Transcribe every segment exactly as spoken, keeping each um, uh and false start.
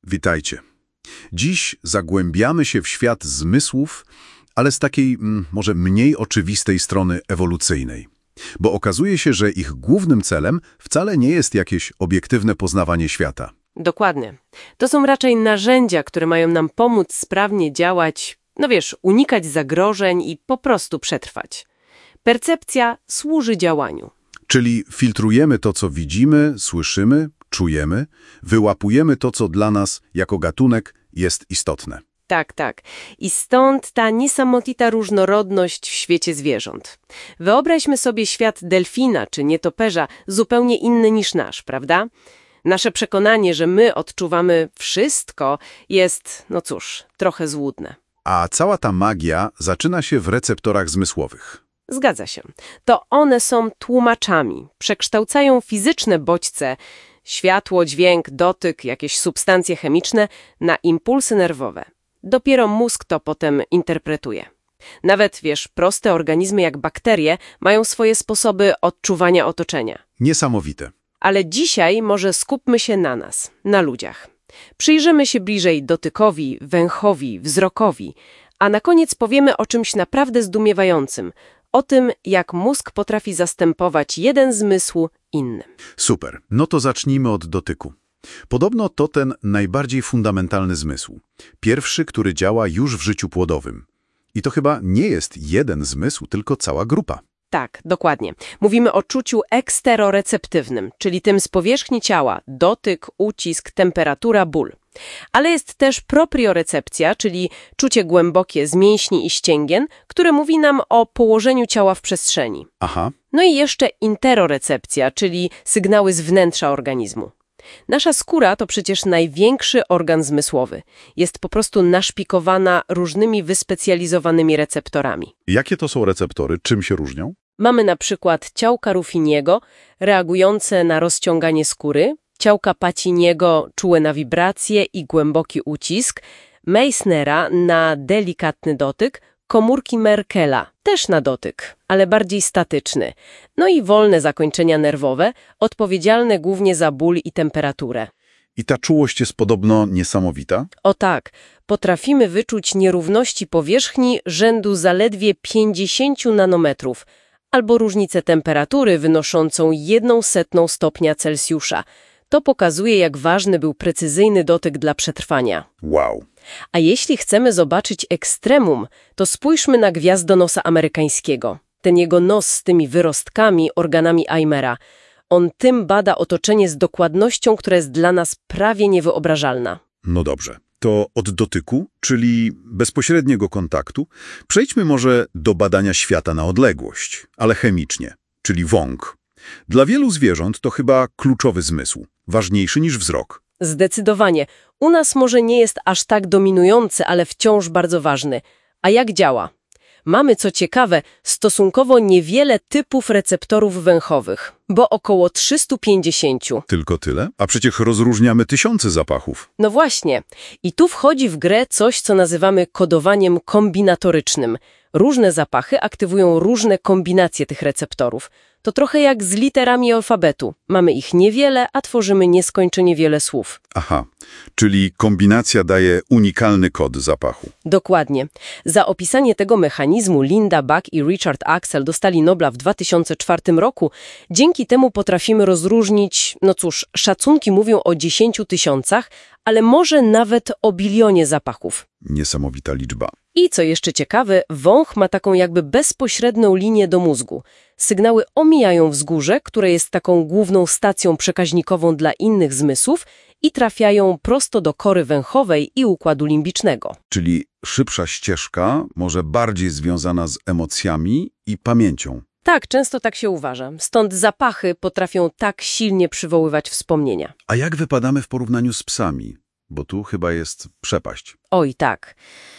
Witajcie. Dziś zagłębiamy się w świat zmysłów, ale z takiej mm, może mniej oczywistej strony ewolucyjnej. Bo okazuje się, że ich głównym celem wcale nie jest jakieś obiektywne poznawanie świata. Dokładnie. To są raczej narzędzia, które mają nam pomóc sprawnie działać, no wiesz, unikać zagrożeń i po prostu przetrwać. Percepcja służy działaniu. Czyli filtrujemy to, co widzimy, słyszymy, czujemy, wyłapujemy to, co dla nas jako gatunek jest istotne. Tak, tak. I stąd ta niesamowita różnorodność w świecie zwierząt. Wyobraźmy sobie świat delfina czy nietoperza zupełnie inny niż nasz, prawda? Nasze przekonanie, że my odczuwamy wszystko, jest, no cóż, trochę złudne. A cała ta magia zaczyna się w receptorach zmysłowych. Zgadza się. To one są tłumaczami, przekształcają fizyczne bodźce, światło, dźwięk, dotyk, jakieś substancje chemiczne na impulsy nerwowe. Dopiero mózg to potem interpretuje. Nawet, wiesz, proste organizmy jak bakterie mają swoje sposoby odczuwania otoczenia. Niesamowite. Ale dzisiaj może skupmy się na nas, na ludziach. Przyjrzymy się bliżej dotykowi, węchowi, wzrokowi, a na koniec powiemy o czymś naprawdę zdumiewającym, o tym, jak mózg potrafi zastępować jeden zmysł innym. Super. No to zacznijmy od dotyku. Podobno to ten najbardziej fundamentalny zmysł. Pierwszy, który działa już w życiu płodowym. I to chyba nie jest jeden zmysł, tylko cała grupa. Tak, dokładnie. Mówimy o czuciu eksteroreceptywnym, czyli tym z powierzchni ciała, dotyk, ucisk, temperatura, ból. Ale jest też propriorecepcja, czyli czucie głębokie z mięśni i ścięgien, które mówi nam o położeniu ciała w przestrzeni. Aha. No i jeszcze interorecepcja, czyli sygnały z wnętrza organizmu. Nasza skóra to przecież największy organ zmysłowy. Jest po prostu naszpikowana różnymi wyspecjalizowanymi receptorami. Jakie to są receptory? Czym się różnią? Mamy na przykład ciałka Ruffiniego, reagujące na rozciąganie skóry, ciałka Paciniego, czułe na wibracje i głęboki ucisk, Meissnera na delikatny dotyk, komórki Merkela, też na dotyk, ale bardziej statyczny. No i wolne zakończenia nerwowe, odpowiedzialne głównie za ból i temperaturę. I ta czułość jest podobno niesamowita? O tak, potrafimy wyczuć nierówności powierzchni rzędu zaledwie pięćdziesiąt nanometrów, albo różnicę temperatury wynoszącą jedną setną stopnia Celsjusza. To pokazuje, jak ważny był precyzyjny dotyk dla przetrwania. Wow. A jeśli chcemy zobaczyć ekstremum, to spójrzmy na gwiazdonosa amerykańskiego. Ten jego nos z tymi wyrostkami, organami Eimera. On tym bada otoczenie z dokładnością, która jest dla nas prawie niewyobrażalna. No dobrze. To od dotyku, czyli bezpośredniego kontaktu, przejdźmy może do badania świata na odległość, ale chemicznie, czyli wąch. Dla wielu zwierząt to chyba kluczowy zmysł, ważniejszy niż wzrok. Zdecydowanie. U nas może nie jest aż tak dominujący, ale wciąż bardzo ważny. A jak działa? Mamy, co ciekawe, stosunkowo niewiele typów receptorów węchowych, bo około trzysta pięćdziesiąt. Tylko tyle? A przecież rozróżniamy tysiące zapachów. No właśnie. I tu wchodzi w grę coś, co nazywamy kodowaniem kombinatorycznym. Różne zapachy aktywują różne kombinacje tych receptorów. To trochę jak z literami alfabetu. Mamy ich niewiele, a tworzymy nieskończenie wiele słów. Aha, czyli kombinacja daje unikalny kod zapachu. Dokładnie. Za opisanie tego mechanizmu Linda Buck i Richard Axel dostali Nobla w dwa tysiące czwartym roku. Dzięki temu potrafimy rozróżnić, no cóż, szacunki mówią o dziesięciu tysiącach, ale może nawet o bilionie zapachów. Niesamowita liczba. I co jeszcze ciekawe, wąch ma taką jakby bezpośrednią linię do mózgu. Sygnały omijają wzgórze, które jest taką główną stacją przekaźnikową dla innych zmysłów i trafiają prosto do kory węchowej i układu limbicznego. Czyli szybsza ścieżka, może bardziej związana z emocjami i pamięcią. Tak, często tak się uważa. Stąd zapachy potrafią tak silnie przywoływać wspomnienia. A jak wypadamy w porównaniu z psami? Bo tu chyba jest przepaść. Oj, tak.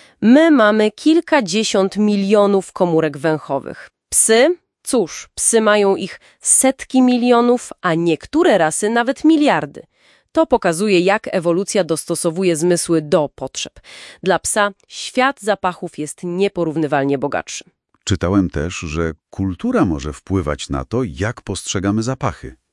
My mamy kilkadziesiąt milionów komórek węchowych. Psy? Cóż, psy mają ich setki milionów, a niektóre rasy nawet miliardy. To pokazuje, jak ewolucja dostosowuje zmysły do potrzeb. Dla psa świat zapachów jest nieporównywalnie bogatszy. Czytałem też, że kultura może wpływać na to, jak postrzegamy zapachy.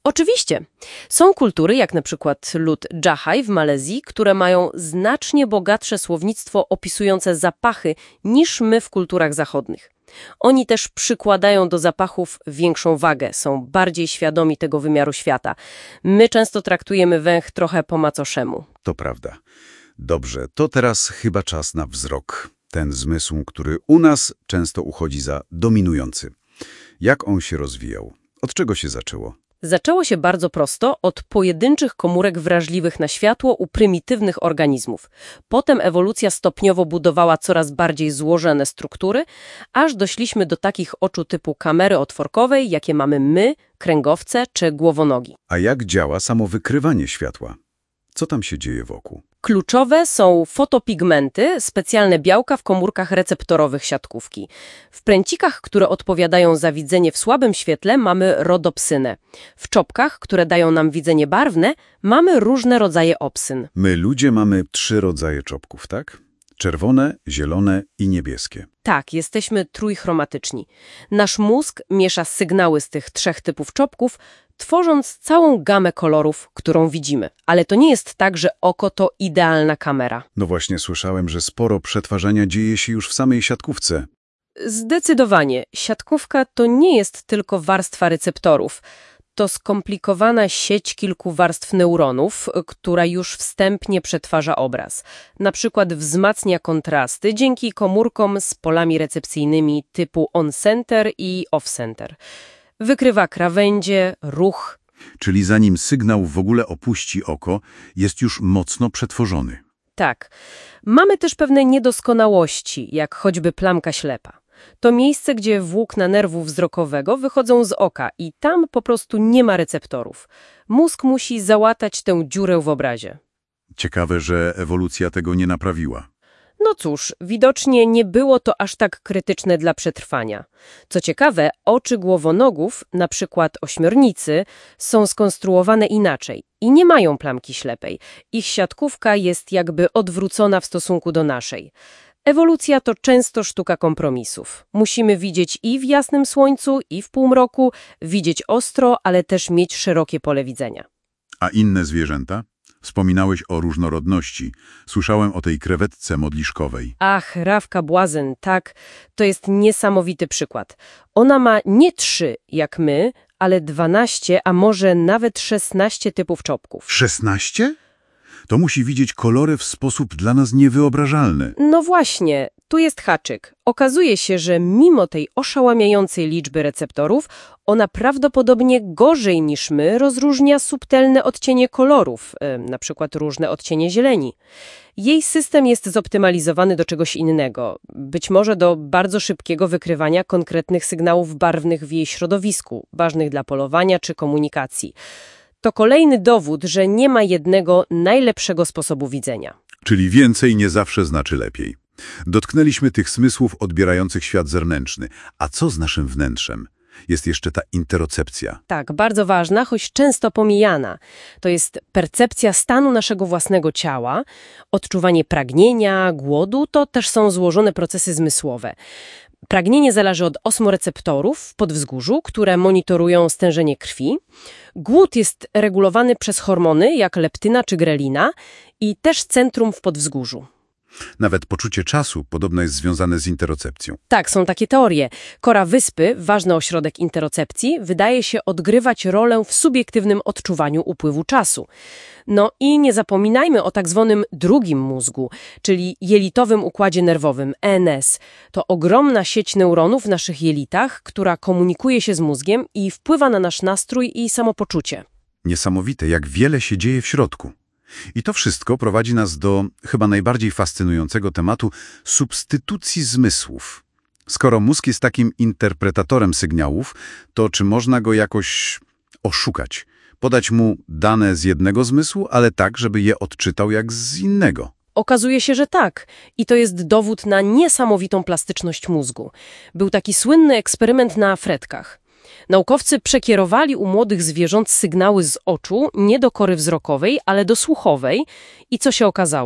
Oczywiście. Są kultury, jak na przykład lud Jahaj w Malezji, które mają znacznie bogatsze słownictwo opisujące zapachy niż my w kulturach zachodnich. Oni też przykładają do zapachów większą wagę, są bardziej świadomi tego wymiaru świata. My często traktujemy węch trochę po macoszemu. To prawda. Dobrze, to teraz chyba czas na wzrok. Ten zmysł, który u nas często uchodzi za dominujący. Jak on się rozwijał? Od czego się zaczęło? Zaczęło się bardzo prosto od pojedynczych komórek wrażliwych na światło u prymitywnych organizmów. Potem ewolucja stopniowo budowała coraz bardziej złożone struktury, aż doszliśmy do takich oczu typu kamery otworkowej, jakie mamy my, kręgowce czy głowonogi. A jak działa samo wykrywanie światła? Co tam się dzieje wokół? Kluczowe są fotopigmenty, specjalne białka w komórkach receptorowych siatkówki. W pręcikach, które odpowiadają za widzenie w słabym świetle, mamy rodopsynę. W czopkach, które dają nam widzenie barwne, mamy różne rodzaje opsyn. My ludzie mamy trzy rodzaje czopków, tak? Czerwone, zielone i niebieskie. Tak, jesteśmy trójchromatyczni. Nasz mózg miesza sygnały z tych trzech typów czopków, tworząc całą gamę kolorów, którą widzimy. Ale to nie jest tak, że oko to idealna kamera. No właśnie słyszałem, że sporo przetwarzania dzieje się już w samej siatkówce. Zdecydowanie. Siatkówka to nie jest tylko warstwa receptorów. To skomplikowana sieć kilku warstw neuronów, która już wstępnie przetwarza obraz. Na przykład wzmacnia kontrasty dzięki komórkom z polami recepcyjnymi typu on-center i off-center. Wykrywa krawędzie, ruch. Czyli zanim sygnał w ogóle opuści oko, jest już mocno przetworzony. Tak. Mamy też pewne niedoskonałości, jak choćby plamka ślepa. To miejsce, gdzie włókna nerwu wzrokowego wychodzą z oka i tam po prostu nie ma receptorów. Mózg musi załatać tę dziurę w obrazie. Ciekawe, że ewolucja tego nie naprawiła. No cóż, widocznie nie było to aż tak krytyczne dla przetrwania. Co ciekawe, oczy głowonogów, na przykład ośmiornicy, są skonstruowane inaczej i nie mają plamki ślepej. Ich siatkówka jest jakby odwrócona w stosunku do naszej. Ewolucja to często sztuka kompromisów. Musimy widzieć i w jasnym słońcu, i w półmroku, widzieć ostro, ale też mieć szerokie pole widzenia. A inne zwierzęta? Wspominałeś o różnorodności. Słyszałem o tej krewetce modliszkowej. Ach, rawka błazen, tak, to jest niesamowity przykład. Ona ma nie trzy, jak my, ale dwanaście, a może nawet szesnaście typów czopków. szesnaście? To musi widzieć kolory w sposób dla nas niewyobrażalny. No właśnie, tu jest haczyk. Okazuje się, że mimo tej oszałamiającej liczby receptorów, ona prawdopodobnie gorzej niż my rozróżnia subtelne odcienie kolorów, na przykład różne odcienie zieleni. Jej system jest zoptymalizowany do czegoś innego, być może do bardzo szybkiego wykrywania konkretnych sygnałów barwnych w jej środowisku, ważnych dla polowania czy komunikacji. To kolejny dowód, że nie ma jednego najlepszego sposobu widzenia. Czyli więcej nie zawsze znaczy lepiej. Dotknęliśmy tych zmysłów odbierających świat zewnętrzny. A co z naszym wnętrzem? Jest jeszcze ta interocepcja. Tak, bardzo ważna, choć często pomijana. To jest percepcja stanu naszego własnego ciała, odczuwanie pragnienia, głodu, to też są złożone procesy zmysłowe. Pragnienie zależy od osmoreceptorów w podwzgórzu, które monitorują stężenie krwi. Głód jest regulowany przez hormony jak leptyna czy grelina i też centrum w podwzgórzu. Nawet poczucie czasu podobno jest związane z interocepcją. Tak, są takie teorie. Kora wyspy, ważny ośrodek interocepcji, wydaje się odgrywać rolę w subiektywnym odczuwaniu upływu czasu. No i nie zapominajmy o tak zwanym drugim mózgu, czyli jelitowym układzie nerwowym, E N S. To ogromna sieć neuronów w naszych jelitach, która komunikuje się z mózgiem i wpływa na nasz nastrój i samopoczucie. Niesamowite, jak wiele się dzieje w środku. I to wszystko prowadzi nas do chyba najbardziej fascynującego tematu substytucji zmysłów. Skoro mózg jest takim interpretatorem sygnałów, to czy można go jakoś oszukać? Podać mu dane z jednego zmysłu, ale tak, żeby je odczytał jak z innego. Okazuje się, że tak. I to jest dowód na niesamowitą plastyczność mózgu. Był taki słynny eksperyment na fretkach. Naukowcy przekierowali u młodych zwierząt sygnały z oczu nie do kory wzrokowej, ale do słuchowej. I co się okazało?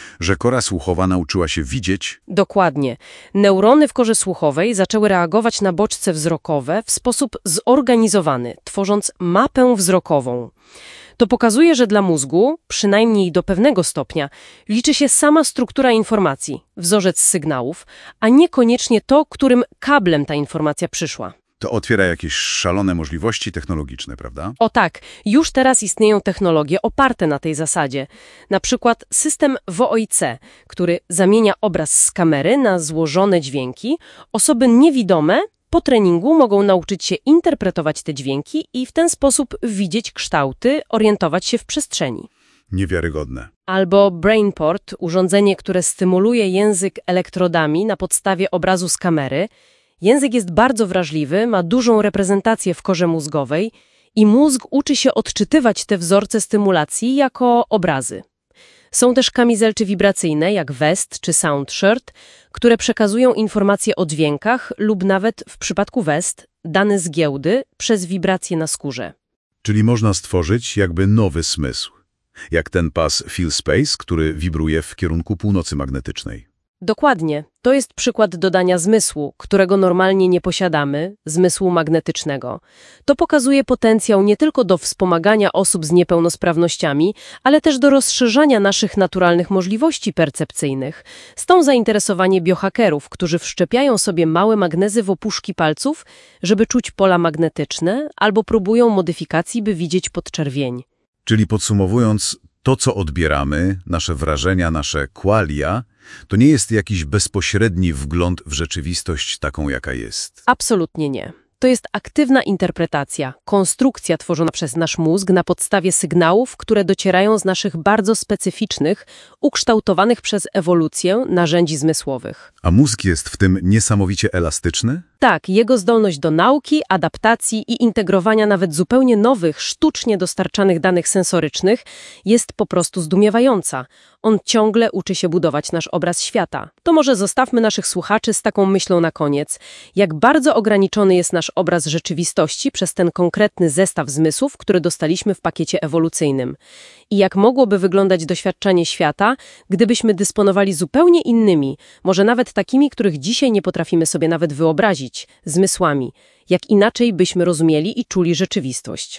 Że kora słuchowa nauczyła się widzieć. Dokładnie. Neurony w korze słuchowej zaczęły reagować na bodźce wzrokowe w sposób zorganizowany, tworząc mapę wzrokową. To pokazuje, że dla mózgu, przynajmniej do pewnego stopnia, liczy się sama struktura informacji, wzorzec sygnałów, a niekoniecznie to, którym kablem ta informacja przyszła. To otwiera jakieś szalone możliwości technologiczne, prawda? O tak, już teraz istnieją technologie oparte na tej zasadzie. Na przykład system W O I C, który zamienia obraz z kamery na złożone dźwięki. Osoby niewidome po treningu mogą nauczyć się interpretować te dźwięki i w ten sposób widzieć kształty, orientować się w przestrzeni. Niewiarygodne. Albo BrainPort, urządzenie, które stymuluje język elektrodami na podstawie obrazu z kamery. Język jest bardzo wrażliwy, ma dużą reprezentację w korze mózgowej i mózg uczy się odczytywać te wzorce stymulacji jako obrazy. Są też kamizelki wibracyjne, jak Vest czy SoundShirt, które przekazują informacje o dźwiękach lub nawet, w przypadku Vest, dane z giełdy przez wibracje na skórze. Czyli można stworzyć jakby nowy smysł. Jak ten pas Feel Space, który wibruje w kierunku północy magnetycznej. Dokładnie. To jest przykład dodania zmysłu, którego normalnie nie posiadamy, zmysłu magnetycznego. To pokazuje potencjał nie tylko do wspomagania osób z niepełnosprawnościami, ale też do rozszerzania naszych naturalnych możliwości percepcyjnych. Stąd zainteresowanie biohackerów, którzy wszczepiają sobie małe magnezy w opuszki palców, żeby czuć pola magnetyczne, albo próbują modyfikacji, by widzieć podczerwień. Czyli podsumowując, to co odbieramy, nasze wrażenia, nasze qualia, to nie jest jakiś bezpośredni wgląd w rzeczywistość taką, jaka jest. Absolutnie nie. To jest aktywna interpretacja, konstrukcja tworzona przez nasz mózg na podstawie sygnałów, które docierają z naszych bardzo specyficznych, ukształtowanych przez ewolucję narzędzi zmysłowych. A mózg jest w tym niesamowicie elastyczny? Tak, jego zdolność do nauki, adaptacji i integrowania nawet zupełnie nowych, sztucznie dostarczanych danych sensorycznych jest po prostu zdumiewająca. On ciągle uczy się budować nasz obraz świata. To może zostawmy naszych słuchaczy z taką myślą na koniec. Jak bardzo ograniczony jest nasz obraz rzeczywistości przez ten konkretny zestaw zmysłów, który dostaliśmy w pakiecie ewolucyjnym. I jak mogłoby wyglądać doświadczenie świata, gdybyśmy dysponowali zupełnie innymi, może nawet takimi, których dzisiaj nie potrafimy sobie nawet wyobrazić, zmysłami. Jak inaczej byśmy rozumieli i czuli rzeczywistość.